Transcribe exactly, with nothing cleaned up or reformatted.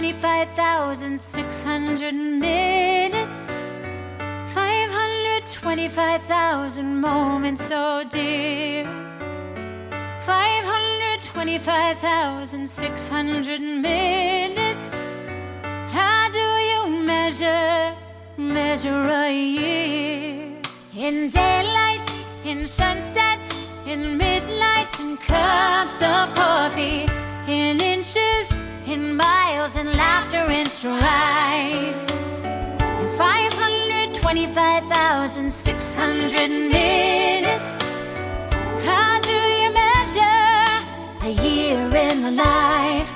twenty-five thousand six hundred minutes, five hundred twenty-five thousand moments, so dear. five hundred twenty-five thousand six hundred minutes. How do you measure, measure a year? In daylight, in sunsets, in midnight, in cups of coffee, in inches, in miles, in laughter and strife. In five hundred twenty-five thousand six hundred minutes, how do you measure a year in the life?